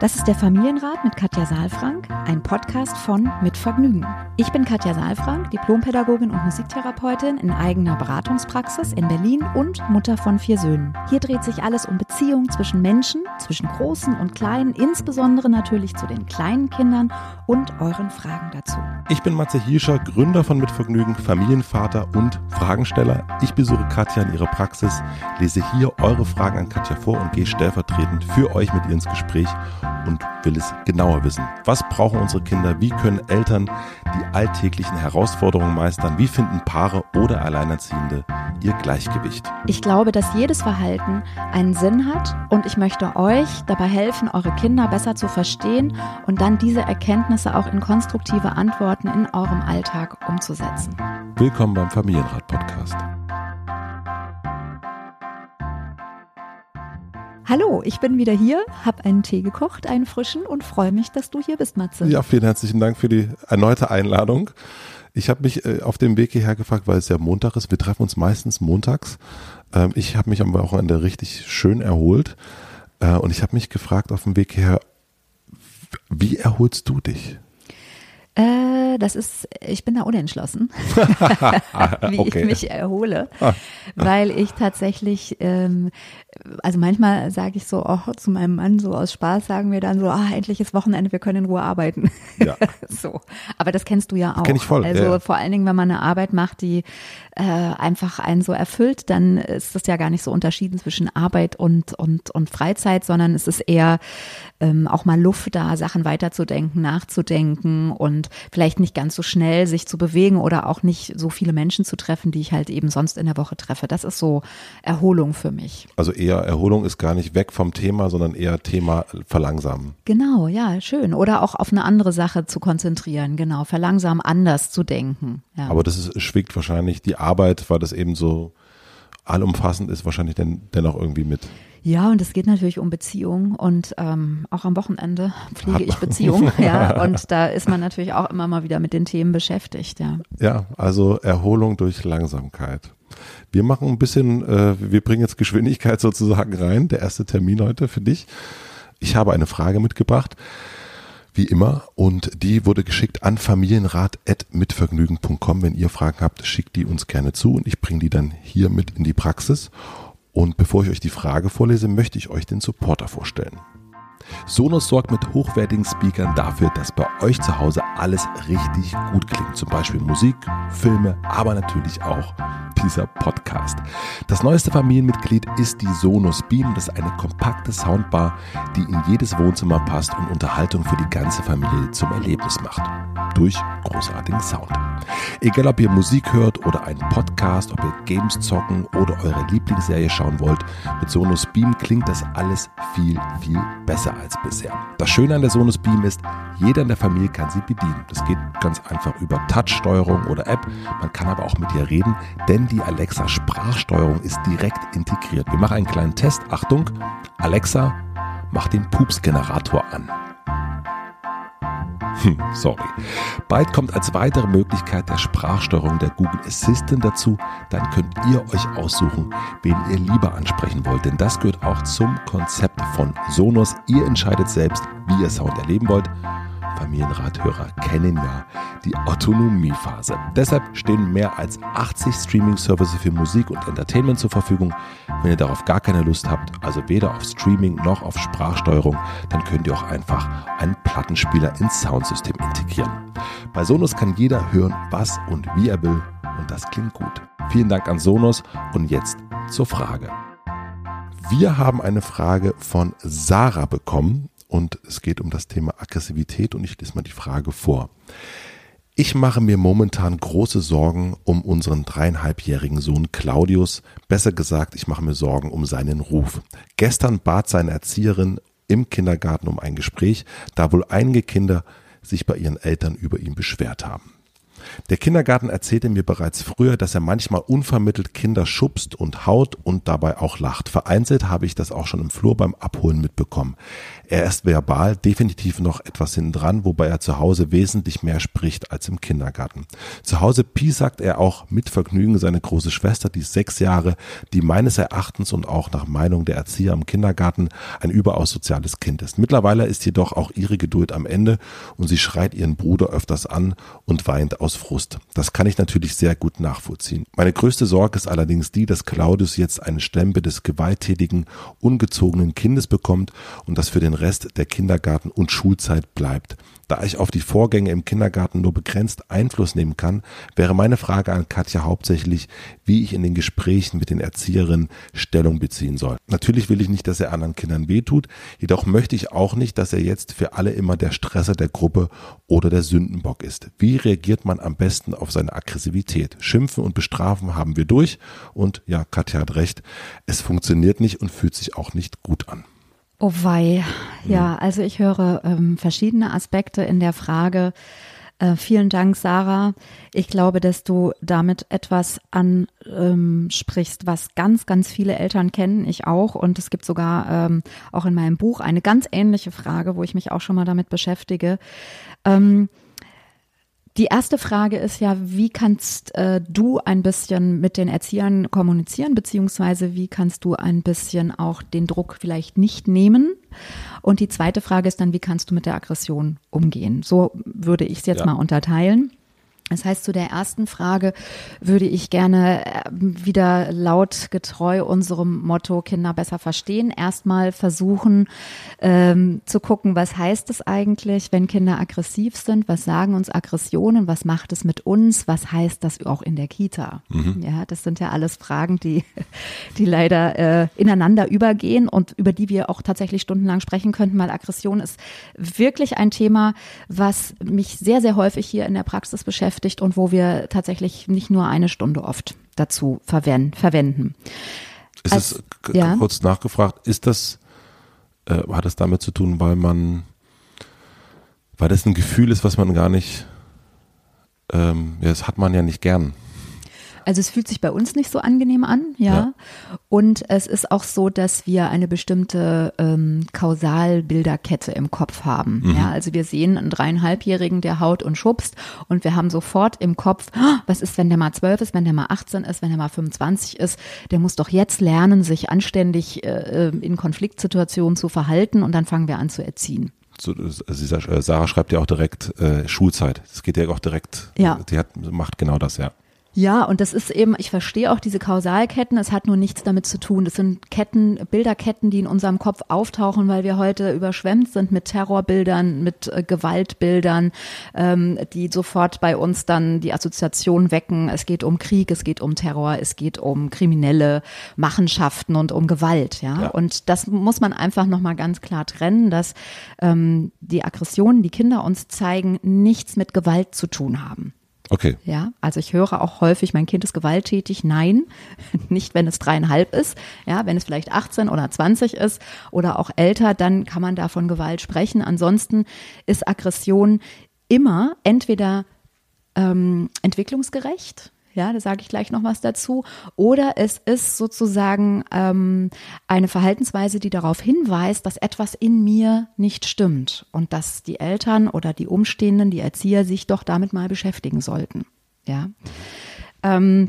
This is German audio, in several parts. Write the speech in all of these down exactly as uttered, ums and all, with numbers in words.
Das ist der Familienrat mit Katja Saalfrank, ein Podcast von Mit Vergnügen. Ich bin Katja Saalfrank, Diplompädagogin und Musiktherapeutin in eigener Beratungspraxis in Berlin und Mutter von vier Söhnen. Hier dreht sich alles um Beziehungen zwischen Menschen, zwischen Großen und Kleinen, insbesondere natürlich zu den kleinen Kindern und euren Fragen dazu. Ich bin Matze Hirscher, Gründer von Mit Vergnügen, Familienvater und Fragensteller. Ich besuche Katja in ihrer Praxis, lese hier eure Fragen an Katja vor und gehe stellvertretend für euch mit ihr ins Gespräch und will es genauer wissen. Was brauchen unsere Kinder? Wie können Eltern die alltäglichen Herausforderungen meistern? Wie finden Paare oder Alleinerziehende ihr Gleichgewicht? Ich glaube, dass jedes Verhalten einen Sinn hat und ich möchte euch dabei helfen, eure Kinder besser zu verstehen und dann diese Erkenntnisse auch in konstruktive Antworten in eurem Alltag umzusetzen. Willkommen beim Familienrat-Podcast. Hallo, ich bin wieder hier, habe einen Tee gekocht, einen frischen und freue mich, dass du hier bist, Matze. Ja, vielen herzlichen Dank für die erneute Einladung. Ich habe mich äh, auf dem Weg hierher gefragt, weil es ja Montag ist. Wir treffen uns meistens montags. Ähm, ich habe mich am Wochenende richtig schön erholt äh, und ich habe mich gefragt auf dem Weg hierher, wie erholst du dich? Äh, das ist, ich bin da unentschlossen, wie okay. ich mich erhole, weil ich tatsächlich, ähm, also manchmal sage ich so auch zu meinem Mann, so aus Spaß sagen wir dann so, ah, endlich ist Wochenende, wir können in Ruhe arbeiten. Ja. So, aber das kennst du ja auch. Kenn ich voll. Also ja. vor allen Dingen, wenn man eine Arbeit macht, die äh, einfach einen so erfüllt, dann ist das ja gar nicht so unterschieden zwischen Arbeit und und und Freizeit, sondern es ist eher ähm, auch mal Luft da, Sachen weiterzudenken, nachzudenken und vielleicht nicht ganz so schnell sich zu bewegen oder auch nicht so viele Menschen zu treffen, die ich halt eben sonst in der Woche treffe. Das ist so Erholung für mich. Also eher Erholung ist gar nicht weg vom Thema, sondern eher Thema verlangsamen. Genau, ja, schön. Oder auch auf eine andere Sache zu konzentrieren, genau, verlangsamen, anders zu denken. Ja. Aber das ist, schwingt wahrscheinlich die Arbeit, weil das eben so allumfassend ist, wahrscheinlich denn, dennoch irgendwie mit. Ja, und es geht natürlich um Beziehungen und ähm, auch am Wochenende pflege ich Beziehungen, ja, und da ist man natürlich auch immer mal wieder mit den Themen beschäftigt, ja. Ja, also Erholung durch Langsamkeit. Wir machen ein bisschen, äh, wir bringen jetzt Geschwindigkeit sozusagen rein, der erste Termin heute für dich. Ich habe eine Frage mitgebracht, wie immer, und die wurde geschickt an familienrat at mitvergnügen punkt com. Wenn ihr Fragen habt, schickt die uns gerne zu und ich bringe die dann hier mit in die Praxis. Und bevor ich euch die Frage vorlese, möchte ich euch den Supporter vorstellen. Sonos sorgt mit hochwertigen Speakern dafür, dass bei euch zu Hause alles richtig gut klingt. Zum Beispiel Musik, Filme, aber natürlich auch dieser Podcast. Das neueste Familienmitglied ist die Sonos Beam. Das ist eine kompakte Soundbar, die in jedes Wohnzimmer passt und Unterhaltung für die ganze Familie zum Erlebnis macht. Durch großartigen Sound. Egal, ob ihr Musik hört oder einen Podcast, ob ihr Games zocken oder eure Lieblingsserie schauen wollt, mit Sonos Beam klingt das alles viel, viel besser als bisher. Das Schöne an der Sonos Beam ist, jeder in der Familie kann sie bedienen. Das geht ganz einfach über Touch-Steuerung oder App. Man kann aber auch mit ihr reden, denn die Alexa-Sprachsteuerung ist direkt integriert. Wir machen einen kleinen Test. Achtung, Alexa, mach den Pups-Generator an. Hm, sorry. Bald kommt als weitere Möglichkeit der Sprachsteuerung der Google Assistant dazu. Dann könnt ihr euch aussuchen, wen ihr lieber ansprechen wollt. Denn das gehört auch zum Konzept von Sonos. Ihr entscheidet selbst, wie ihr Sound erleben wollt. Familienrathörer kennen ja die Autonomiephase. Deshalb stehen mehr als achtzig Streaming-Services für Musik und Entertainment zur Verfügung. Wenn ihr darauf gar keine Lust habt, also weder auf Streaming noch auf Sprachsteuerung, dann könnt ihr auch einfach einen Plattenspieler ins Soundsystem integrieren. Bei Sonos kann jeder hören, was und wie er will, und das klingt gut. Vielen Dank an Sonos und jetzt zur Frage. Wir haben eine Frage von Sarah bekommen. Und es geht um das Thema Aggressivität und ich lese mal die Frage vor. Ich mache mir momentan große Sorgen um unseren dreieinhalbjährigen Sohn Claudius. Besser gesagt, ich mache mir Sorgen um seinen Ruf. Gestern bat seine Erzieherin im Kindergarten um ein Gespräch, da wohl einige Kinder sich bei ihren Eltern über ihn beschwert haben. Der Kindergarten erzählte mir bereits früher, dass er manchmal unvermittelt Kinder schubst und haut und dabei auch lacht. Vereinzelt habe ich das auch schon im Flur beim Abholen mitbekommen. Er ist verbal definitiv noch etwas hintendran, wobei er zu Hause wesentlich mehr spricht als im Kindergarten. Zu Hause piesackt er auch mit Vergnügen seine große Schwester, die ist sechs Jahre, die meines Erachtens und auch nach Meinung der Erzieher im Kindergarten ein überaus soziales Kind ist. Mittlerweile ist jedoch auch ihre Geduld am Ende und sie schreit ihren Bruder öfters an und weint aus Frust. Das kann ich natürlich sehr gut nachvollziehen. Meine größte Sorge ist allerdings die, dass Claudius jetzt einen Stempel des gewalttätigen, ungezogenen Kindes bekommt und das für den Rest der Kindergarten- und Schulzeit bleibt. Da ich auf die Vorgänge im Kindergarten nur begrenzt Einfluss nehmen kann, wäre meine Frage an Katja hauptsächlich, wie ich in den Gesprächen mit den Erzieherinnen Stellung beziehen soll. Natürlich will ich nicht, dass er anderen Kindern wehtut, jedoch möchte ich auch nicht, dass er jetzt für alle immer der Stresser der Gruppe oder der Sündenbock ist. Wie reagiert man am besten auf seine Aggressivität? Schimpfen und bestrafen haben wir durch und ja, Katja hat recht, es funktioniert nicht und fühlt sich auch nicht gut an. Oh wei, ja, also ich höre ähm, verschiedene Aspekte in der Frage. Äh, vielen Dank, Sarah. Ich glaube, dass du damit etwas ansprichst, ähm, was ganz, ganz viele Eltern kennen, ich auch. Und es gibt sogar ähm, auch in meinem Buch eine ganz ähnliche Frage, wo ich mich auch schon mal damit beschäftige. Ähm, Die erste Frage ist ja, wie kannst äh, du ein bisschen mit den Erziehern kommunizieren, beziehungsweise wie kannst du ein bisschen auch den Druck vielleicht nicht nehmen? Und die zweite Frage ist dann, wie kannst du mit der Aggression umgehen? So würde ich es jetzt ja. mal unterteilen. Das heißt, zu der ersten Frage würde ich gerne wieder laut getreu unserem Motto Kinder besser verstehen, erstmal versuchen ähm, zu gucken, was heißt es eigentlich, wenn Kinder aggressiv sind, was sagen uns Aggressionen, was macht es mit uns, was heißt das auch in der Kita? Mhm. Ja, das sind ja alles Fragen, die, die leider äh, ineinander übergehen und über die wir auch tatsächlich stundenlang sprechen könnten, weil Aggression ist wirklich ein Thema, was mich sehr, sehr häufig hier in der Praxis beschäftigt und wo wir tatsächlich nicht nur eine Stunde oft dazu verwenden. verwenden. Ist Als, es, k- ja? kurz nachgefragt, ist das, äh, hat es damit zu tun, weil man, weil das ein Gefühl ist, was man gar nicht, ähm, ja, das hat man ja nicht gern. Also es fühlt sich bei uns nicht so angenehm an, ja. ja. Und es ist auch so, dass wir eine bestimmte ähm, Kausalbilderkette im Kopf haben. Mhm. Ja, also wir sehen einen dreieinhalbjährigen, der haut und schubst und wir haben sofort im Kopf, was ist, wenn der mal zwölf ist, wenn der mal achtzehn ist, wenn der mal fünfundzwanzig ist, der muss doch jetzt lernen, sich anständig äh, in Konfliktsituationen zu verhalten und dann fangen wir an zu erziehen. So, Sarah schreibt ja auch direkt äh, Schulzeit. Das geht ja auch direkt, ja. die hat, macht genau das, ja. Ja, und das ist eben, ich verstehe auch diese Kausalketten, es hat nur nichts damit zu tun. Das sind Ketten, Bilderketten, die in unserem Kopf auftauchen, weil wir heute überschwemmt sind mit Terrorbildern, mit äh, Gewaltbildern, ähm, die sofort bei uns dann die Assoziation wecken. Es geht um Krieg, es geht um Terror, es geht um kriminelle Machenschaften und um Gewalt. Ja, ja. Und das muss man einfach nochmal ganz klar trennen, dass ähm, die Aggressionen, die Kinder uns zeigen, nichts mit Gewalt zu tun haben. Okay. Ja, also ich höre auch häufig, mein Kind ist gewalttätig. Nein, nicht wenn es dreieinhalb ist. Ja, wenn es vielleicht achtzehn oder zwanzig ist oder auch älter, dann kann man da von Gewalt sprechen. Ansonsten ist Aggression immer entweder ähm, entwicklungsgerecht. Ja, da sage ich gleich noch was dazu. Oder es ist sozusagen ähm, eine Verhaltensweise, die darauf hinweist, dass etwas in mir nicht stimmt und dass die Eltern oder die Umstehenden, die Erzieher sich doch damit mal beschäftigen sollten. Ja, ähm,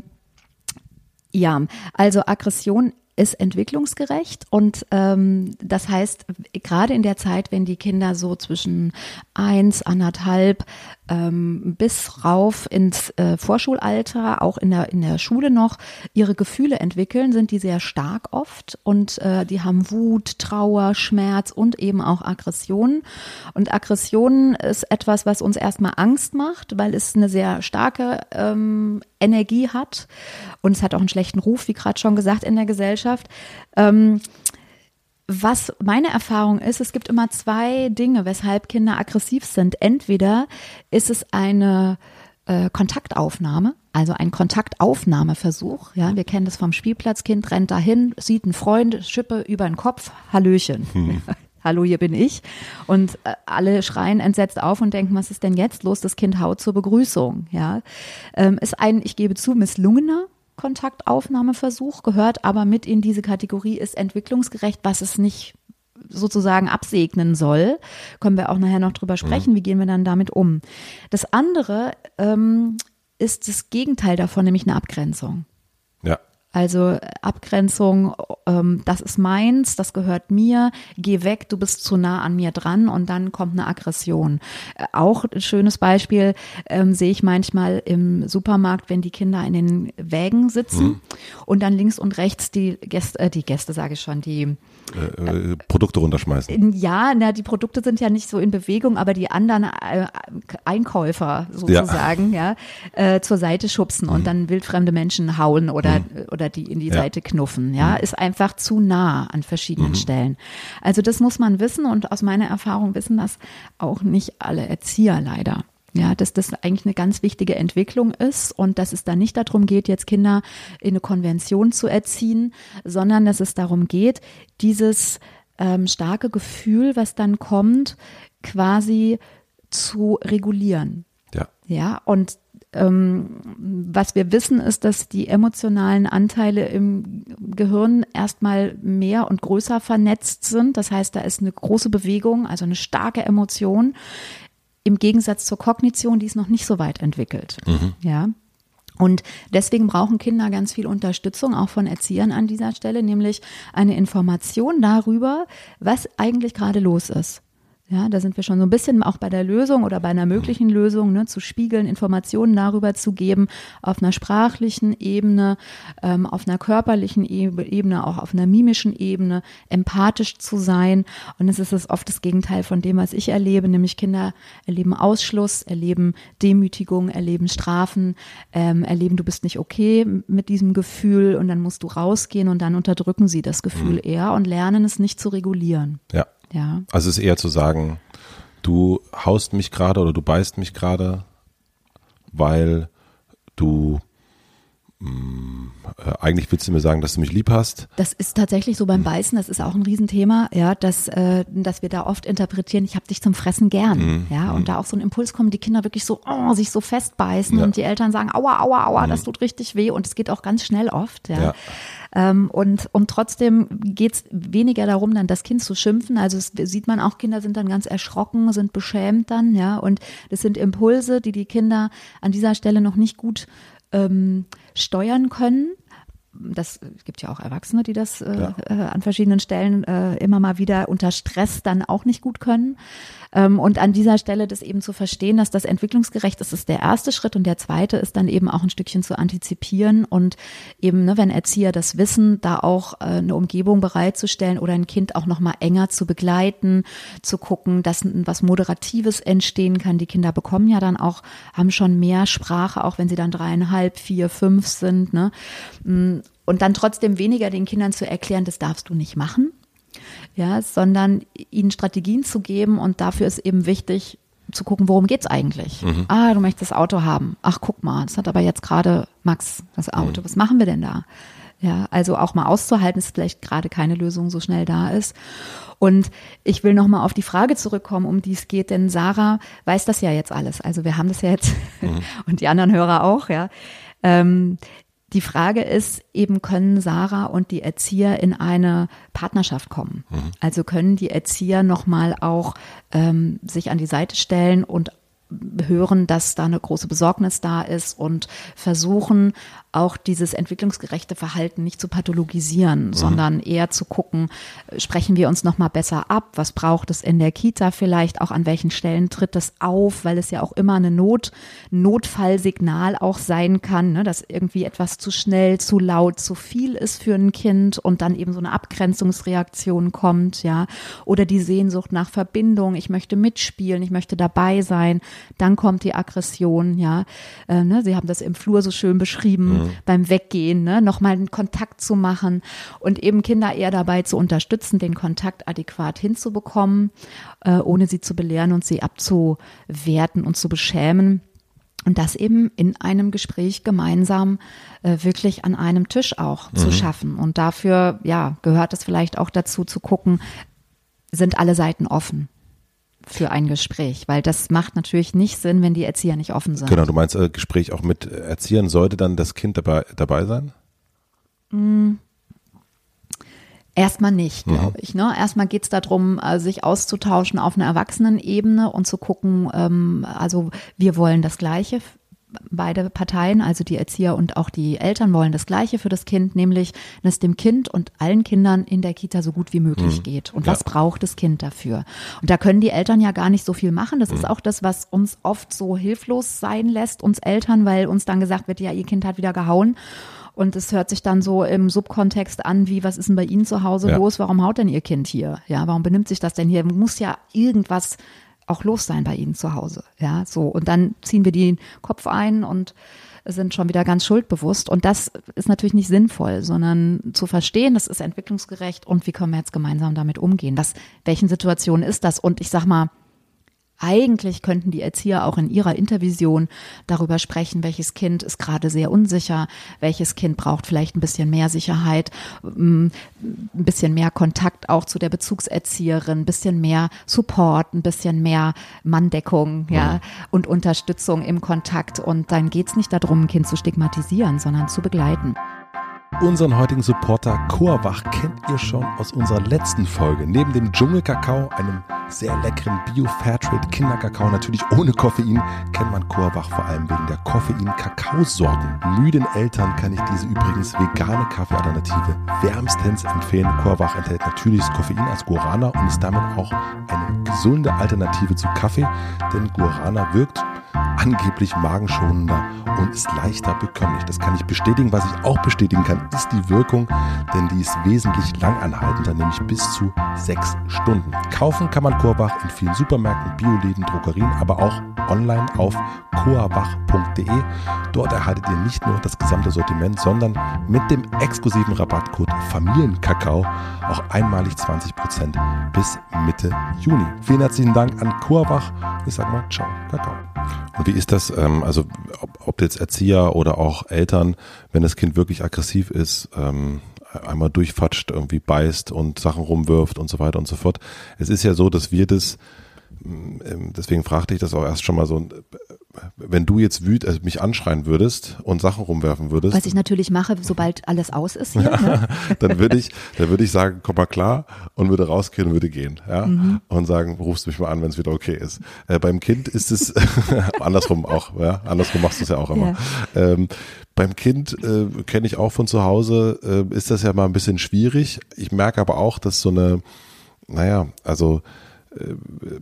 ja, also Aggression ist entwicklungsgerecht und ähm, das heißt, gerade in der Zeit, wenn die Kinder so zwischen eins, anderthalb ähm, bis rauf ins äh, Vorschulalter, auch in der in der Schule noch, ihre Gefühle entwickeln, sind die sehr stark oft und äh, die haben Wut, Trauer, Schmerz und eben auch Aggressionen. Und Aggression ist etwas, was uns erstmal Angst macht, weil es eine sehr starke ähm, Energie hat und es hat auch einen schlechten Ruf, wie gerade schon gesagt, in der Gesellschaft. Ähm, was meine Erfahrung ist, es gibt immer zwei Dinge, weshalb Kinder aggressiv sind. Entweder ist es eine äh, Kontaktaufnahme, also ein Kontaktaufnahmeversuch. Ja, wir kennen das vom Spielplatz, Kind rennt dahin, sieht einen Freund, Schippe über den Kopf, Hallöchen. Hm. hallo, hier bin ich. Und äh, alle schreien entsetzt auf und denken, was ist denn jetzt los? Das Kind haut zur Begrüßung. Ja, ähm, ist ein, ich gebe zu, misslungener Kontaktaufnahmeversuch, gehört aber mit in diese Kategorie, ist entwicklungsgerecht, was es nicht sozusagen absegnen soll. Können wir auch nachher noch drüber sprechen, mhm. wie gehen wir dann damit um. Das andere ähm, ist das Gegenteil davon, nämlich eine Abgrenzung. Ja. Also Abgrenzung, ähm, das ist meins, das gehört mir, geh weg, du bist zu nah an mir dran und dann kommt eine Aggression. Äh, auch ein schönes Beispiel ähm, sehe ich manchmal im Supermarkt, wenn die Kinder in den Wägen sitzen mhm. und dann links und rechts die Gäste, äh, die Gäste sage ich schon, die äh, äh, Produkte runterschmeißen. Ja, na, die Produkte sind ja nicht so in Bewegung, aber die anderen äh, Einkäufer sozusagen, ja, ja äh, zur Seite schubsen mhm. und dann wildfremde Menschen hauen oder mhm. oder die in die ja. Seite knuffen, ja, mhm. ist einfach zu nah an verschiedenen mhm. Stellen. Also das muss man wissen und aus meiner Erfahrung wissen das auch nicht alle Erzieher leider. Ja, dass das eigentlich eine ganz wichtige Entwicklung ist und dass es da nicht darum geht, jetzt Kinder in eine Konvention zu erziehen, sondern dass es darum geht, dieses ähm, starke Gefühl, was dann kommt, quasi zu regulieren. Ja. Ja, und ähm, was wir wissen, ist, dass die emotionalen Anteile im Gehirn erstmal mehr und größer vernetzt sind. Das heißt, da ist eine große Bewegung, also eine starke Emotion. Im Gegensatz zur Kognition, die ist noch nicht so weit entwickelt. Mhm. Ja. Und deswegen brauchen Kinder ganz viel Unterstützung, auch von Erziehern an dieser Stelle, nämlich eine Information darüber, was eigentlich gerade los ist. Ja, da sind wir schon so ein bisschen auch bei der Lösung oder bei einer möglichen Lösung, ne, zu spiegeln, Informationen darüber zu geben, auf einer sprachlichen Ebene, ähm, auf einer körperlichen Ebene, auch auf einer mimischen Ebene, empathisch zu sein. Und es ist das oft das Gegenteil von dem, was ich erlebe, nämlich Kinder erleben Ausschluss, erleben Demütigung, erleben Strafen, ähm, erleben, du bist nicht okay mit diesem Gefühl und dann musst du rausgehen und dann unterdrücken sie das Gefühl mhm. eher und lernen es nicht zu regulieren. Ja. Ja. Also es ist eher zu sagen, du haust mich gerade oder du beißt mich gerade, weil du mh, äh, eigentlich willst du mir sagen, dass du mich lieb hast. Das ist tatsächlich so beim Beißen, das ist auch ein Riesenthema, ja, dass, äh, dass wir da oft interpretieren, ich habe dich zum Fressen gern, mhm. ja, und mhm. da auch so ein Impuls kommt, die Kinder wirklich so, oh, sich so festbeißen ja. und die Eltern sagen, aua, aua, aua, mhm. das tut richtig weh und es geht auch ganz schnell oft, ja. ja. Ähm, und, und trotzdem geht's weniger darum, dann das Kind zu schimpfen. Also es sieht man auch, Kinder sind dann ganz erschrocken, sind beschämt dann, ja. Und das sind Impulse, die die Kinder an dieser Stelle noch nicht gut ähm, steuern können. Das gibt ja auch Erwachsene, die das äh, ja. äh, an verschiedenen Stellen äh, immer mal wieder unter Stress dann auch nicht gut können. Ähm, und an dieser Stelle das eben zu verstehen, dass das entwicklungsgerecht ist, ist der erste Schritt. Und der zweite ist dann eben auch ein Stückchen zu antizipieren und eben, ne, wenn Erzieher das wissen, da auch äh, eine Umgebung bereitzustellen oder ein Kind auch noch mal enger zu begleiten, zu gucken, dass was Moderatives entstehen kann. Die Kinder bekommen ja dann auch, haben schon mehr Sprache, auch wenn sie dann dreieinhalb, vier, fünf sind, ne? Und dann trotzdem weniger den Kindern zu erklären, das darfst du nicht machen, ja, sondern ihnen Strategien zu geben und dafür ist eben wichtig zu gucken, worum geht's eigentlich? Mhm. Ah, du möchtest das Auto haben. Ach, guck mal, das hat aber jetzt gerade Max das Auto. Mhm. Was machen wir denn da? Ja, also auch mal auszuhalten, dass vielleicht gerade keine Lösung so schnell da ist. Und ich will noch mal auf die Frage zurückkommen, um die es geht, denn Sarah weiß das ja jetzt alles. Also wir haben das ja jetzt mhm. und die anderen Hörer auch, ja. Ähm, Die Frage ist eben, können Sarah und die Erzieher in eine Partnerschaft kommen? Mhm. Also können die Erzieher nochmal auch ähm, sich an die Seite stellen und hören, dass da eine große Besorgnis da ist und versuchen auch dieses entwicklungsgerechte Verhalten nicht zu pathologisieren, mhm. sondern eher zu gucken, sprechen wir uns noch mal besser ab, was braucht es in der Kita vielleicht, auch an welchen Stellen tritt das auf, weil es ja auch immer eine Not, Notfallsignal auch sein kann, ne, dass irgendwie etwas zu schnell, zu laut, zu viel ist für ein Kind und dann eben so eine Abgrenzungsreaktion kommt, ja, oder die Sehnsucht nach Verbindung, ich möchte mitspielen, ich möchte dabei sein, dann kommt die Aggression, ja, äh, ne, Sie haben das im Flur so schön beschrieben, mhm. beim Weggehen, ne, nochmal einen Kontakt zu machen und eben Kinder eher dabei zu unterstützen, den Kontakt adäquat hinzubekommen, äh, ohne sie zu belehren und sie abzuwerten und zu beschämen. Und das eben in einem Gespräch gemeinsam äh, wirklich an einem Tisch auch mhm. zu schaffen. Und dafür, ja, gehört es vielleicht auch dazu zu gucken, sind alle Seiten offen für ein Gespräch, weil das macht natürlich nicht Sinn, wenn die Erzieher nicht offen sind. Genau, du meinst äh, Gespräch auch mit Erziehern, sollte dann das Kind dabei, dabei sein? Mm. Erstmal nicht, glaube mhm. ich. Ne? Erstmal geht es darum, sich auszutauschen auf einer Erwachsenenebene und zu gucken, ähm, also wir wollen das Gleiche, beide Parteien, also die Erzieher und auch die Eltern wollen das Gleiche für das Kind, nämlich, dass es dem Kind und allen Kindern in der Kita so gut wie möglich mhm. geht. Und ja. was braucht das Kind dafür? Und da können die Eltern ja gar nicht so viel machen. Das mhm. ist auch das, was uns oft so hilflos sein lässt, uns Eltern, weil uns dann gesagt wird, ja, ihr Kind hat wieder gehauen. Und es hört sich dann so im Subkontext an, wie, was ist denn bei Ihnen zu Hause ja. los? Warum haut denn Ihr Kind hier? Ja, warum benimmt sich das denn hier? Muss ja irgendwas auch los sein bei Ihnen zu Hause. Ja, so. Und dann ziehen wir den Kopf ein und sind schon wieder ganz schuldbewusst. Und das ist natürlich nicht sinnvoll, sondern zu verstehen, das ist entwicklungsgerecht und wie können wir jetzt gemeinsam damit umgehen? Was, welchen Situationen ist das? Und ich sag mal, eigentlich könnten die Erzieher auch in ihrer Intervision darüber sprechen, welches Kind ist gerade sehr unsicher, welches Kind braucht vielleicht ein bisschen mehr Sicherheit, ein bisschen mehr Kontakt auch zu der Bezugserzieherin, ein bisschen mehr Support, ein bisschen mehr Manndeckung, ja, und Unterstützung im Kontakt. Und dann geht's nicht darum, ein Kind zu stigmatisieren, sondern zu begleiten. Unseren heutigen Supporter Coawach kennt ihr schon aus unserer letzten Folge. Neben dem Dschungelkakao, einem sehr leckeren Bio-Fairtrade-Kinderkakao, natürlich ohne Koffein, kennt man Coawach vor allem wegen der Koffein-Kakaosorten. Müden Eltern kann ich diese übrigens vegane Kaffeealternative wärmstens empfehlen. Coawach enthält natürliches Koffein als Guarana und ist damit auch eine gesunde Alternative zu Kaffee, denn Guarana wirkt angeblich magenschonender und ist leichter bekömmlich. Das kann ich bestätigen. Was ich auch bestätigen kann, ist die Wirkung, denn die ist wesentlich langanhaltender, nämlich bis zu sechs Stunden. Kaufen kann man Coawach in vielen Supermärkten, Bioläden, Drogerien, aber auch online auf coawach punkt de. Dort erhaltet ihr nicht nur das gesamte Sortiment, sondern mit dem exklusiven Rabattcode Familienkakao auch einmalig zwanzig Prozent bis Mitte Juni. Vielen herzlichen Dank an Coawach. Ich sag mal, ciao, Kakao. Und wie ist das, ähm, also ob, ob jetzt Erzieher oder auch Eltern, wenn das Kind wirklich aggressiv ist, ähm, einmal durchfatscht, irgendwie beißt und Sachen rumwirft und so weiter und so fort. Es ist ja so, dass wir das, deswegen fragte ich das auch erst schon mal so, wenn du jetzt wüt, also mich anschreien würdest und Sachen rumwerfen würdest. Was ich natürlich mache, sobald alles aus ist hier. Ne? dann würde ich, dann würde ich sagen, komm mal klar und würde rausgehen und würde gehen, ja, mhm. und sagen, rufst mich mal an, wenn es wieder okay ist. Äh, beim Kind ist es andersrum auch, ja, andersrum machst du es ja auch immer. Ja. Ähm, Beim Kind äh, kenne ich auch von zu Hause, äh, ist das ja mal ein bisschen schwierig. Ich merke aber auch, dass so eine, naja, also äh,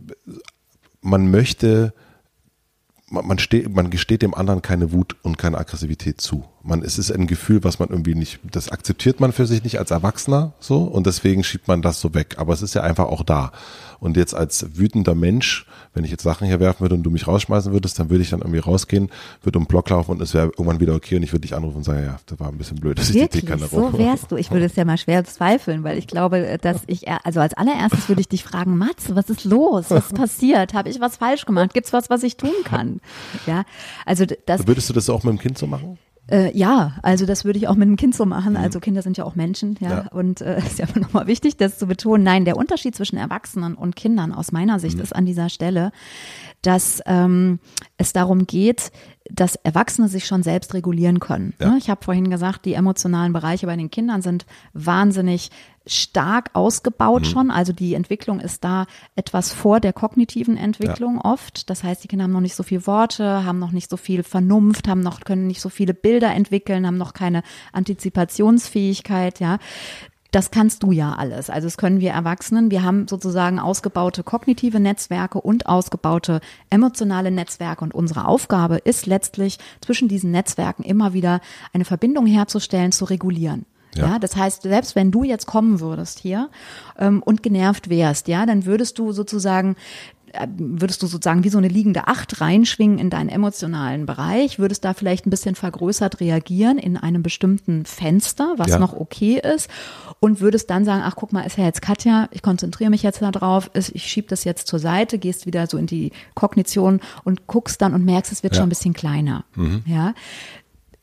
man möchte, man, man, steht, man gesteht dem anderen keine Wut und keine Aggressivität zu. Man, es ist ein Gefühl, was man irgendwie nicht, das akzeptiert man für sich nicht als Erwachsener so und deswegen schiebt man das so weg. Aber es ist ja einfach auch da. Und jetzt als wütender Mensch, wenn ich jetzt Sachen hier werfen würde und du mich rausschmeißen würdest, dann würde ich dann irgendwie rausgehen, würde um den Block laufen und es wäre irgendwann wieder okay und ich würde dich anrufen und sagen, ja, das war ein bisschen blöd, dass Wirklich? ich die Teekanne rum. So wärst du. Ich würde es ja mal schwer zweifeln, weil ich glaube, dass ich, also als allererstes würde ich dich fragen, Mats, was ist los? Was ist passiert? Habe ich was falsch gemacht? Gibt's was, was ich tun kann? Ja, also das. Würdest du das auch mit dem Kind so machen? Äh, ja, also das würde ich auch mit einem Kind so machen. Also Kinder sind ja auch Menschen, ja. ja. Und es äh, ist ja nochmal wichtig, das zu betonen. Nein, der Unterschied zwischen Erwachsenen und Kindern aus meiner Sicht mhm. ist an dieser Stelle, dass ähm, es darum geht, dass Erwachsene sich schon selbst regulieren können. Ja. Ne? Ich habe vorhin gesagt, die emotionalen Bereiche bei den Kindern sind wahnsinnig stark ausgebaut mhm. schon. Also die Entwicklung ist da etwas vor der kognitiven Entwicklung ja. oft. Das heißt, die Kinder haben noch nicht so viele Worte, haben noch nicht so viel Vernunft, haben noch, können nicht so viele Bilder entwickeln, haben noch keine Antizipationsfähigkeit, ja. Das kannst du ja alles. Also das können wir Erwachsenen. Wir haben sozusagen ausgebaute kognitive Netzwerke und ausgebaute emotionale Netzwerke. Und unsere Aufgabe ist letztlich, zwischen diesen Netzwerken immer wieder eine Verbindung herzustellen, zu regulieren. Ja. ja, das heißt, selbst wenn du jetzt kommen würdest hier ähm, und genervt wärst, ja, dann würdest du sozusagen würdest du sozusagen wie so eine liegende Acht reinschwingen in deinen emotionalen Bereich, würdest da vielleicht ein bisschen vergrößert reagieren in einem bestimmten Fenster, was ja. noch okay ist, und würdest dann sagen, ach guck mal, ist ja jetzt Katja, ich konzentriere mich jetzt da drauf, ich schiebe das jetzt zur Seite, gehst wieder so in die Kognition und guckst dann und merkst, es wird ja. schon ein bisschen kleiner. Mhm. Ja.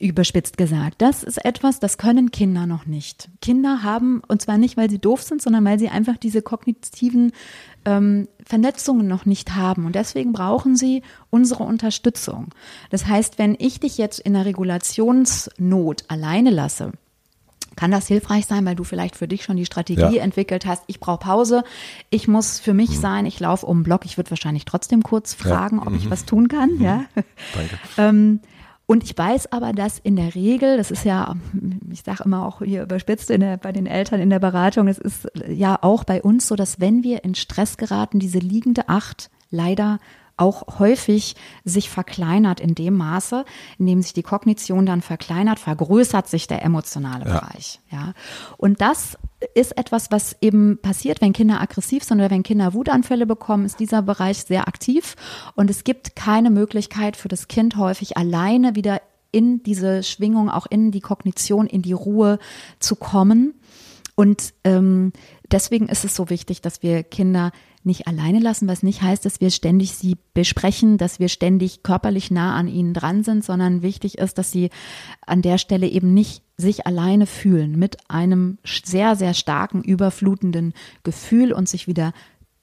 überspitzt gesagt. Das ist etwas, das können Kinder noch nicht. Kinder haben, und zwar nicht, weil sie doof sind, sondern weil sie einfach diese kognitiven ähm, Vernetzungen noch nicht haben. Und deswegen brauchen sie unsere Unterstützung. Das heißt, wenn ich dich jetzt in der Regulationsnot alleine lasse, kann das hilfreich sein, weil du vielleicht für dich schon die Strategie ja. entwickelt hast, ich brauche Pause, ich muss für mich mhm. sein, ich laufe um den Block, ich würde wahrscheinlich trotzdem kurz fragen, ja. ob mhm. ich was tun kann. Mhm. Ja. Danke. ähm, Und ich weiß aber, dass in der Regel, das ist ja, ich sage immer auch hier überspitzt in der, bei den Eltern in der Beratung, es ist ja auch bei uns so, dass wenn wir in Stress geraten, diese liegende Acht leider auch häufig sich verkleinert in dem Maße, in dem sich die Kognition dann verkleinert, vergrößert sich der emotionale ja. Bereich. Ja. Und das ist etwas, was eben passiert, wenn Kinder aggressiv sind oder wenn Kinder Wutanfälle bekommen, ist dieser Bereich sehr aktiv und es gibt keine Möglichkeit für das Kind häufig alleine wieder in diese Schwingung, auch in die Kognition, in die Ruhe zu kommen. Und ähm, deswegen ist es so wichtig, dass wir Kinder nicht alleine lassen, was nicht heißt, dass wir ständig sie besprechen, dass wir ständig körperlich nah an ihnen dran sind, sondern wichtig ist, dass sie an der Stelle eben nicht sich alleine fühlen mit einem sehr, sehr starken, überflutenden Gefühl und sich wieder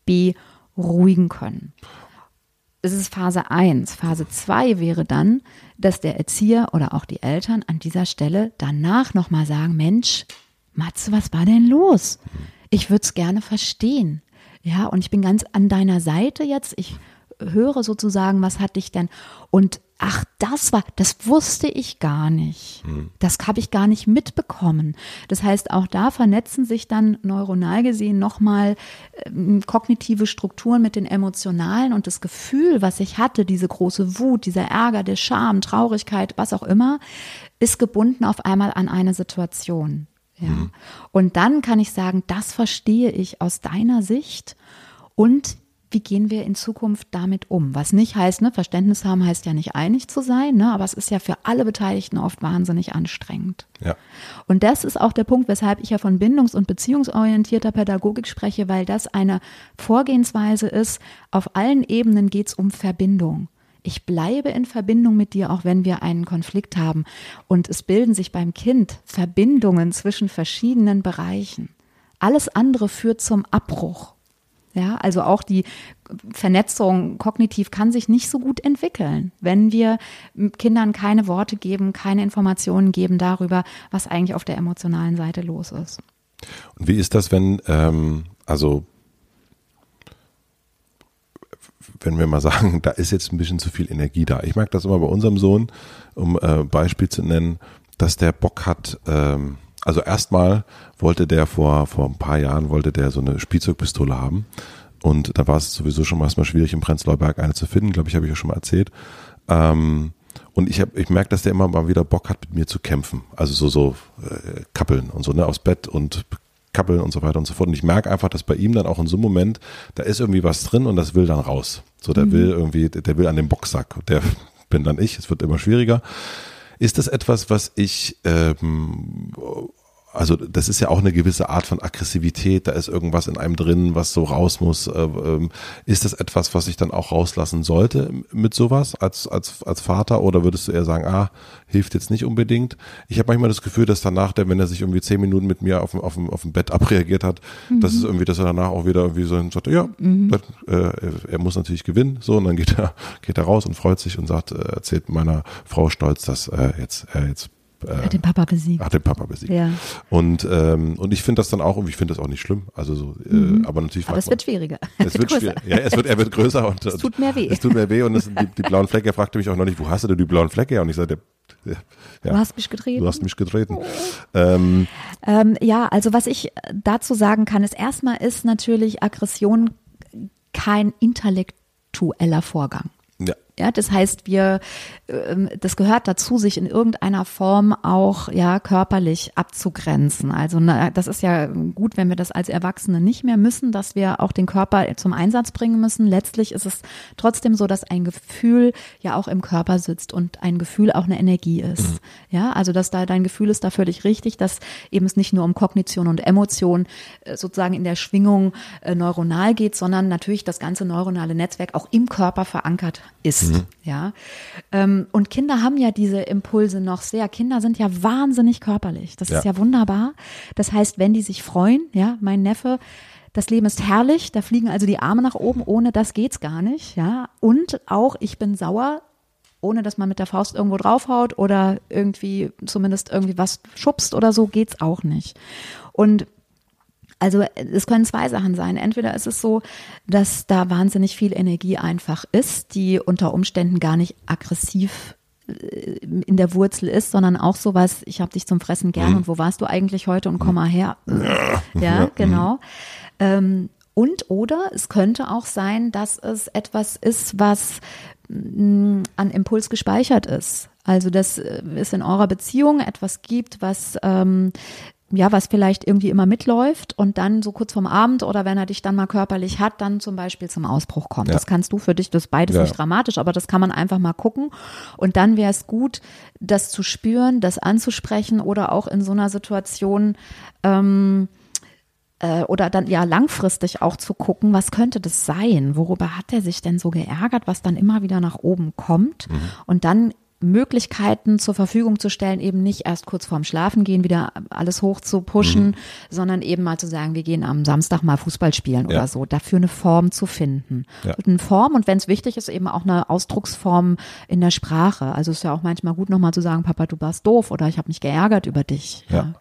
beruhigen können. Das ist Phase eins. Phase zwei wäre dann, dass der Erzieher oder auch die Eltern an dieser Stelle danach nochmal sagen, Mensch, Matze, was war denn los? Ich würde es gerne verstehen. Ja, und ich bin ganz an deiner Seite jetzt. Ich höre sozusagen, was hat dich denn? Und ach, das war, das wusste ich gar nicht. Mhm. Das habe ich gar nicht mitbekommen. Das heißt, auch da vernetzen sich dann neuronal gesehen nochmal äh, kognitive Strukturen mit den emotionalen und das Gefühl, was ich hatte, diese große Wut, dieser Ärger, der Scham, Traurigkeit, was auch immer, ist gebunden auf einmal an eine Situation. Ja. Mhm. Und dann kann ich sagen, das verstehe ich aus deiner Sicht und wie gehen wir in Zukunft damit um? Was nicht heißt, ne, Verständnis haben heißt ja nicht einig zu sein, ne, aber es ist ja für alle Beteiligten oft wahnsinnig anstrengend. Ja. Und das ist auch der Punkt, weshalb ich ja von bindungs- und beziehungsorientierter Pädagogik spreche, weil das eine Vorgehensweise ist, auf allen Ebenen geht es um Verbindung. Ich bleibe in Verbindung mit dir, auch wenn wir einen Konflikt haben. Und es bilden sich beim Kind Verbindungen zwischen verschiedenen Bereichen. Alles andere führt zum Abbruch. Ja, also auch die Vernetzung kognitiv kann sich nicht so gut entwickeln, wenn wir Kindern keine Worte geben, keine Informationen geben darüber, was eigentlich auf der emotionalen Seite los ist. Und wie ist das, wenn, ähm, also wenn wir mal sagen, da ist jetzt ein bisschen zu viel Energie da. Ich mag das immer bei unserem Sohn, um äh, Beispiel zu nennen, dass der Bock hat, ähm, also erstmal wollte der vor vor ein paar Jahren, wollte der so eine Spielzeugpistole haben und da war es sowieso schon erstmal schwierig, im Prenzlauer Berg eine zu finden, glaube ich, habe ich ja schon mal erzählt. Ähm, und ich hab, ich merke, dass der immer mal wieder Bock hat, mit mir zu kämpfen, also so so äh, kappeln und so, ne, aufs Bett und kappeln und so weiter und so fort. Und ich merke einfach, dass bei ihm dann auch in so einem Moment, da ist irgendwie was drin und das will dann raus. So, der mhm. will irgendwie, der will an den Boxsack. Der bin dann ich, es wird immer schwieriger. Ist das etwas, was ich, ähm, also das ist ja auch eine gewisse Art von Aggressivität, da ist irgendwas in einem drin, was so raus muss. Äh, ähm, ist das etwas, was ich dann auch rauslassen sollte mit sowas als als als Vater oder würdest du eher sagen, ah, hilft jetzt nicht unbedingt? Ich habe manchmal das Gefühl, dass danach, der, wenn er sich irgendwie zehn Minuten mit mir auf dem auf dem auf dem Bett abreagiert hat, mhm. dass es irgendwie, dass er danach auch wieder irgendwie so sagt, ja, mhm. das, äh, er muss natürlich gewinnen, so und dann geht er geht er raus und freut sich und sagt, äh, erzählt meiner Frau stolz, dass äh, jetzt er äh, jetzt Äh, hat den Papa besiegt. Hat den Papa besiegt. Ja. Und ähm, und ich finde das dann auch, und ich finde das auch nicht schlimm. Also so, mhm. äh, aber natürlich. Aber es wird schwieriger. Es wird schwieriger. Ja, es wird, er wird größer und es tut mehr weh. Es tut mehr weh und es, die, die blauen Flecke. Er fragte mich auch noch nicht, wo hast du denn die blauen Flecke her? Und ich sagte, ja, du hast mich getreten. Du hast mich getreten. Oh. Ähm, ähm, ja, also was ich dazu sagen kann, ist erstmal ist natürlich Aggression kein intellektueller Vorgang. Ja. Ja, das heißt, wir, das gehört dazu, sich in irgendeiner Form auch ja körperlich abzugrenzen. Also na, das ist ja gut, wenn wir das als Erwachsene nicht mehr müssen, dass wir auch den Körper zum Einsatz bringen müssen. Letztlich ist es trotzdem so, dass ein Gefühl ja auch im Körper sitzt und ein Gefühl auch eine Energie ist. Mhm. Ja, also dass da dein Gefühl ist da völlig richtig, dass eben es nicht nur um Kognition und Emotion sozusagen in der Schwingung äh, neuronal geht, sondern natürlich das ganze neuronale Netzwerk auch im Körper verankert ist. ist. Mhm. Ja. Ähm, und Kinder haben ja diese Impulse noch sehr. Kinder sind ja wahnsinnig körperlich. Das ja. ist ja wunderbar. Das heißt, wenn die sich freuen, ja, mein Neffe, das Leben ist herrlich, da fliegen also die Arme nach oben, ohne das geht's gar nicht, ja. Und auch ich bin sauer, ohne dass man mit der Faust irgendwo draufhaut oder irgendwie zumindest irgendwie was schubst oder so, geht's auch nicht. Und also es können zwei Sachen sein. Entweder ist es so, dass da wahnsinnig viel Energie einfach ist, die unter Umständen gar nicht aggressiv in der Wurzel ist, sondern auch sowas, ich habe dich zum Fressen gern mhm. und wo warst du eigentlich heute und komm mal her. Ja, ja genau. Ähm, und oder es könnte auch sein, dass es etwas ist, was mh, an Impuls gespeichert ist. Also dass es in eurer Beziehung etwas gibt, was ähm, ja, was vielleicht irgendwie immer mitläuft und dann so kurz vorm Abend oder wenn er dich dann mal körperlich hat, dann zum Beispiel zum Ausbruch kommt. Ja. Das kannst du für dich, das ist beides ja. nicht dramatisch, aber das kann man einfach mal gucken und dann wäre es gut, das zu spüren, das anzusprechen oder auch in so einer Situation ähm, äh, oder dann ja langfristig auch zu gucken, was könnte das sein? Worüber hat er sich denn so geärgert, was dann immer wieder nach oben kommt? Mhm. Und dann Möglichkeiten zur Verfügung zu stellen, eben nicht erst kurz vorm Schlafengehen wieder alles hoch zu pushen, mhm. sondern eben mal zu sagen, wir gehen am Samstag mal Fußball spielen ja. oder so, dafür eine Form zu finden. Ja. Eine Form und wenn es wichtig ist, eben auch eine Ausdrucksform in der Sprache. Also es ist ja auch manchmal gut, nochmal zu sagen, Papa, du warst doof oder ich habe mich geärgert über dich. Ja. ja.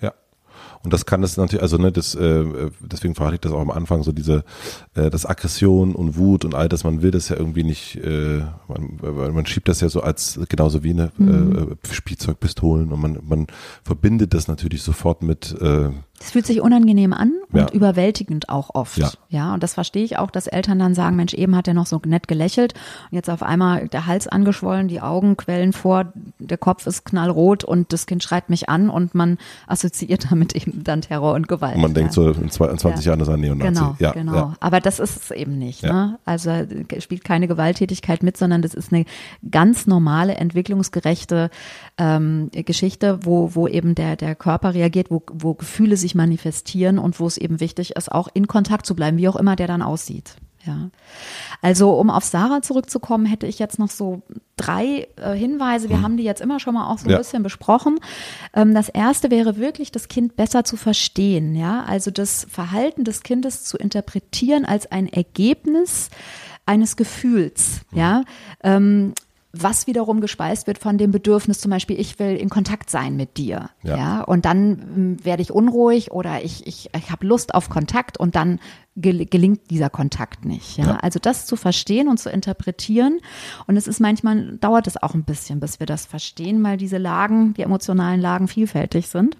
Und das kann es natürlich, also ne, das, äh, deswegen frage ich das auch am Anfang, so diese, äh, das Aggression und Wut und all das, man will das ja irgendwie nicht, äh, man, man schiebt das ja so als, genauso wie eine mhm. äh, Spielzeugpistolen und man, man verbindet das natürlich sofort mit, äh, es fühlt sich unangenehm an und ja. überwältigend auch oft. Ja. ja, und das verstehe ich auch, dass Eltern dann sagen, Mensch, eben hat er noch so nett gelächelt und jetzt auf einmal der Hals angeschwollen, die Augen quellen vor, der Kopf ist knallrot und das Kind schreit mich an und man assoziiert damit eben dann Terror und Gewalt. Und man ja. denkt so, in zwanzig ja. Jahren ist er ein Neonazi. Genau, ja, genau. Ja. Aber das ist es eben nicht. Ja. Ne? Also spielt keine Gewalttätigkeit mit, sondern das ist eine ganz normale, entwicklungsgerechte ähm, Geschichte, wo, wo eben der, der Körper reagiert, wo, wo Gefühle sich manifestieren und wo es eben wichtig ist, auch in Kontakt zu bleiben, wie auch immer der dann aussieht. Ja. Also um auf Sarah zurückzukommen, hätte ich jetzt noch so drei äh, Hinweise. Wir hm. haben die jetzt immer schon mal auch so ein ja. bisschen besprochen. Ähm, das erste wäre wirklich, das Kind besser zu verstehen. Ja, also das Verhalten des Kindes zu interpretieren als ein Ergebnis eines Gefühls. Hm. Ja. Ähm, was wiederum gespeist wird von dem Bedürfnis, zum Beispiel, ich will in Kontakt sein mit dir. Ja. ja und dann m, werde ich unruhig oder ich, ich, ich habe Lust auf Kontakt und dann gel- gelingt dieser Kontakt nicht. Ja? ja? Also das zu verstehen und zu interpretieren. Und es ist manchmal, dauert es auch ein bisschen, bis wir das verstehen, weil diese Lagen, die emotionalen Lagen vielfältig sind.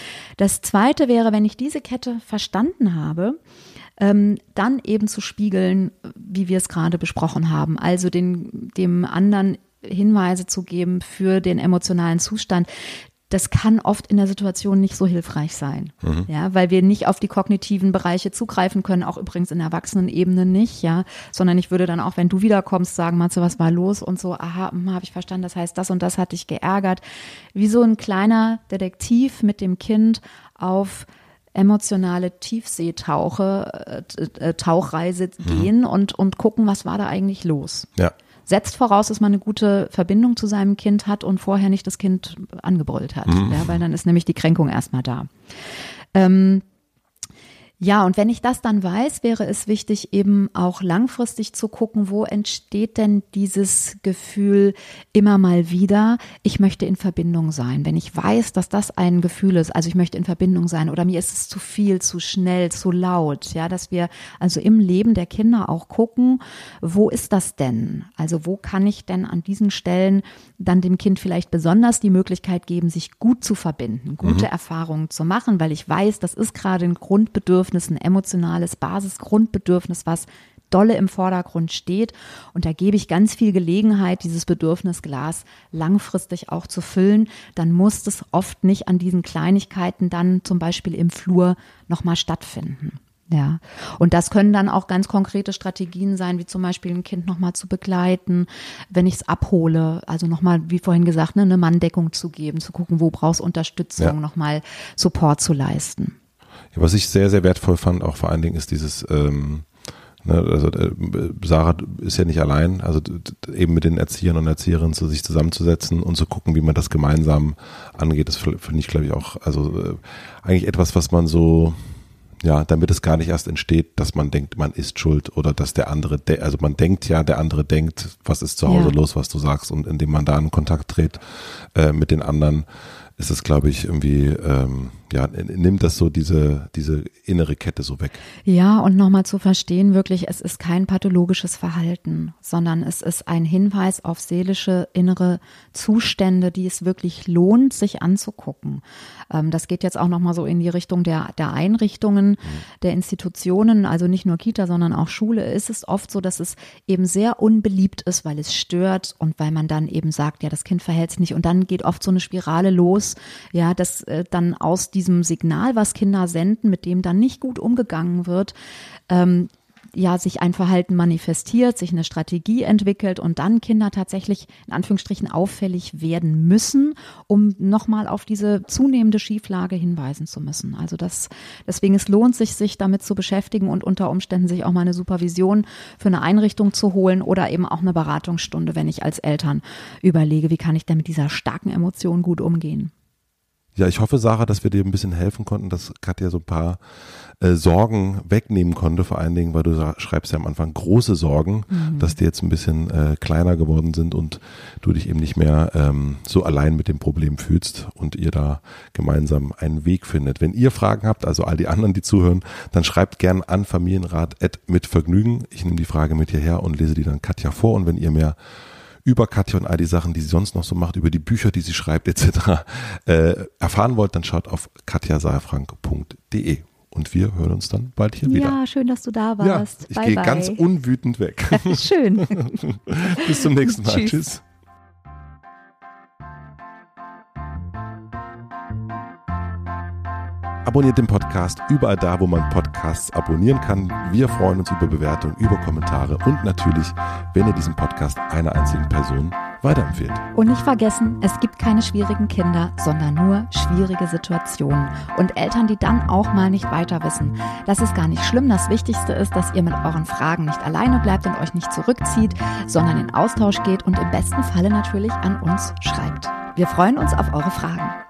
Das Zweite wäre, wenn ich diese Kette verstanden habe, Ähm, dann eben zu spiegeln, wie wir es gerade besprochen haben, also den, dem anderen Hinweise zu geben für den emotionalen Zustand. Das kann oft in der Situation nicht so hilfreich sein, mhm. ja, weil wir nicht auf die kognitiven Bereiche zugreifen können, auch übrigens in der Erwachsenenebene nicht, ja, sondern ich würde dann auch, wenn du wiederkommst, sagen, Matze, was war los und so, aha, habe ich verstanden, das heißt, das und das hat dich geärgert, wie so ein kleiner Detektiv mit dem Kind auf emotionale Tiefseetauche, äh, Tauchreise mhm. gehen und, und gucken, was war da eigentlich los. Ja. Setzt voraus, dass man eine gute Verbindung zu seinem Kind hat und vorher nicht das Kind angebrüllt hat, mhm. ja, weil dann ist nämlich die Kränkung erstmal da. Ähm, Ja, und wenn ich das dann weiß, wäre es wichtig, eben auch langfristig zu gucken, wo entsteht denn dieses Gefühl immer mal wieder, ich möchte in Verbindung sein. Wenn ich weiß, dass das ein Gefühl ist, also ich möchte in Verbindung sein oder mir ist es zu viel, zu schnell, zu laut, ja, dass wir also im Leben der Kinder auch gucken, wo ist das denn? Also wo kann ich denn an diesen Stellen dann dem Kind vielleicht besonders die Möglichkeit geben, sich gut zu verbinden, gute mhm. Erfahrungen zu machen, weil ich weiß, das ist gerade ein Grundbedürfnis, ein emotionales Basisgrundbedürfnis, was dolle im Vordergrund steht. Und da gebe ich ganz viel Gelegenheit, dieses Bedürfnisglas langfristig auch zu füllen. Dann muss das oft nicht an diesen Kleinigkeiten dann zum Beispiel im Flur nochmal stattfinden. Ja, und das können dann auch ganz konkrete Strategien sein, wie zum Beispiel ein Kind nochmal zu begleiten, wenn ich es abhole, also nochmal, wie vorhin gesagt, ne, eine Manndeckung zu geben, zu gucken, wo brauchst du Unterstützung, ja. nochmal Support zu leisten. Was ich sehr, sehr wertvoll fand, auch vor allen Dingen, ist dieses ähm, Ne, also äh, Sarah ist ja nicht allein, also d- d- eben mit den Erziehern und Erzieherinnen zu sich zusammenzusetzen und zu gucken, wie man das gemeinsam angeht, das finde ich, glaube ich, auch, also äh, eigentlich etwas, was man so, ja, damit es gar nicht erst entsteht, dass man denkt, man ist schuld oder dass der andere, de- also man denkt ja, der andere denkt, was ist zu Hause Ja. los, was du sagst, und indem man da in Kontakt tritt äh, mit den anderen, ist es, glaube ich, irgendwie, ähm, ja, nimmt das so diese, diese innere Kette so weg. Ja, und nochmal zu verstehen, wirklich, es ist kein pathologisches Verhalten, sondern es ist ein Hinweis auf seelische, innere Zustände, die es wirklich lohnt, sich anzugucken. Ähm, das geht jetzt auch nochmal so in die Richtung der, der Einrichtungen, mhm. der Institutionen, also nicht nur Kita, sondern auch Schule. Ist es oft so, dass es eben sehr unbeliebt ist, weil es stört und weil man dann eben sagt, ja, das Kind verhält sich nicht. Und dann geht oft so eine Spirale los, ja, dass äh, dann aus diesem Signal, was Kinder senden, mit dem dann nicht gut umgegangen wird, ähm, ja, sich ein Verhalten manifestiert, sich eine Strategie entwickelt und dann Kinder tatsächlich in Anführungsstrichen auffällig werden müssen, um nochmal auf diese zunehmende Schieflage hinweisen zu müssen. Also das, deswegen es lohnt sich, sich damit zu beschäftigen und unter Umständen sich auch mal eine Supervision für eine Einrichtung zu holen oder eben auch eine Beratungsstunde, wenn ich als Eltern überlege, wie kann ich denn mit dieser starken Emotion gut umgehen. Ja, ich hoffe, Sarah, dass wir dir ein bisschen helfen konnten, dass Katja so ein paar äh, Sorgen wegnehmen konnte, vor allen Dingen, weil du sa- schreibst ja am Anfang große Sorgen, mhm. dass die jetzt ein bisschen äh, kleiner geworden sind und du dich eben nicht mehr ähm, so allein mit dem Problem fühlst und ihr da gemeinsam einen Weg findet. Wenn ihr Fragen habt, also all die anderen, die zuhören, dann schreibt gern an familienrat at mit Vergnügen. Ich nehme die Frage mit hierher und lese die dann Katja vor, und wenn ihr mehr über Katja und all die Sachen, die sie sonst noch so macht, über die Bücher, die sie schreibt et cetera äh, erfahren wollt, dann schaut auf katja saalfrank punkt de. Und wir hören uns dann bald hier wieder. Ja, schön, dass du da warst. Ja, ich bye, gehe bye. ganz unwütend weg. Schön. Bis zum nächsten Mal. Tschüss. Tschüss. Abonniert den Podcast überall da, wo man Podcasts abonnieren kann. Wir freuen uns über Bewertungen, über Kommentare und natürlich, wenn ihr diesen Podcast einer einzigen Person weiterempfehlt. Und nicht vergessen, es gibt keine schwierigen Kinder, sondern nur schwierige Situationen. Und Eltern, die dann auch mal nicht weiter wissen. Das ist gar nicht schlimm. Das Wichtigste ist, dass ihr mit euren Fragen nicht alleine bleibt und euch nicht zurückzieht, sondern in Austausch geht und im besten Falle natürlich an uns schreibt. Wir freuen uns auf eure Fragen.